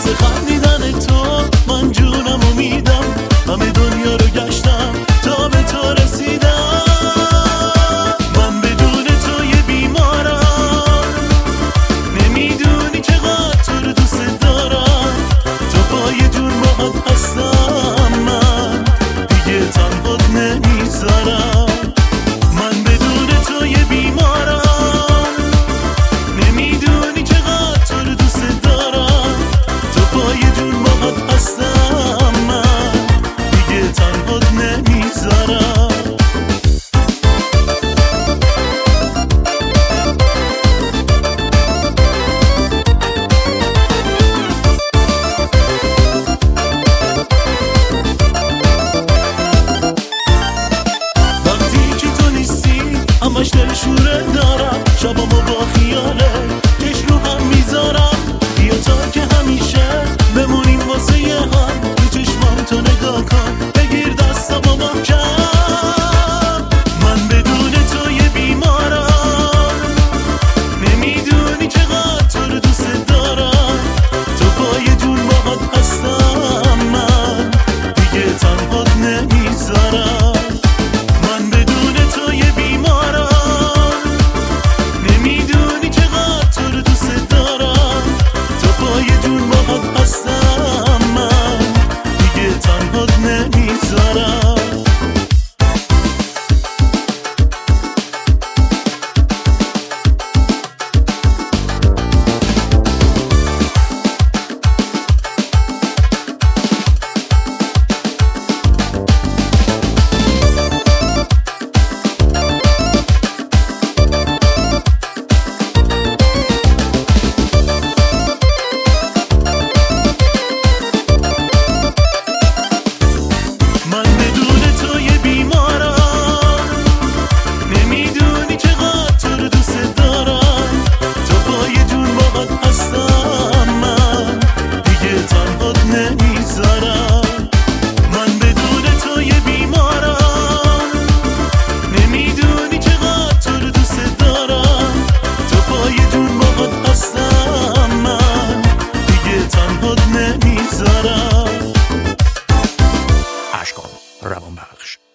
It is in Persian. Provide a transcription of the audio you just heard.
واسه خندیدن تو من جونمو میدم، همه دنیا رو گشتم تا به تو رسیدم. من بدون تو یه بیمارم، نمیدونی چقدر تو رو دوست دارم. تو پای جون باهات هستم، من دیگه تنهات نمیذارم. من بدون تو یه بیمارم، نمیدونی چقدر تو رو دوست دارم. تو پای جون باهات هستم، من دیگه تنهات نمیذارم. وقتی که تو نیستی همش دل شوره دارم، شبامو با خیاله چش رو هم میذارم. بیا تا که همیشه بمونیم واسه یه هم، تو چشمام تو نگاه کن، بگیر دستامو محکم. من بدون تو یه بیمارم، نمیدونی چقدر تو رو دوست دارم. تو پای جون باهات هستم، من دیگه تنهات نمیذارم. من بدون تو یه بیمارم، نمیدونی چقدر تو رو دوست دارم. تو پای جون باهات هستم، من دیگه تنهات نمیذارم. من بدون تو یه بیمارم، نمیدونی چقدر تو رو دوست دارم. تو پای جون باهات هستم، من دیگه تنهات نمیذارم. من بدون تو یه بیمارم، نمیدونی چقدر تو رو دوست دارم. تو پای جون باهات هستم، من دیگه تنهات نمیذارم. اشکان روان بخش.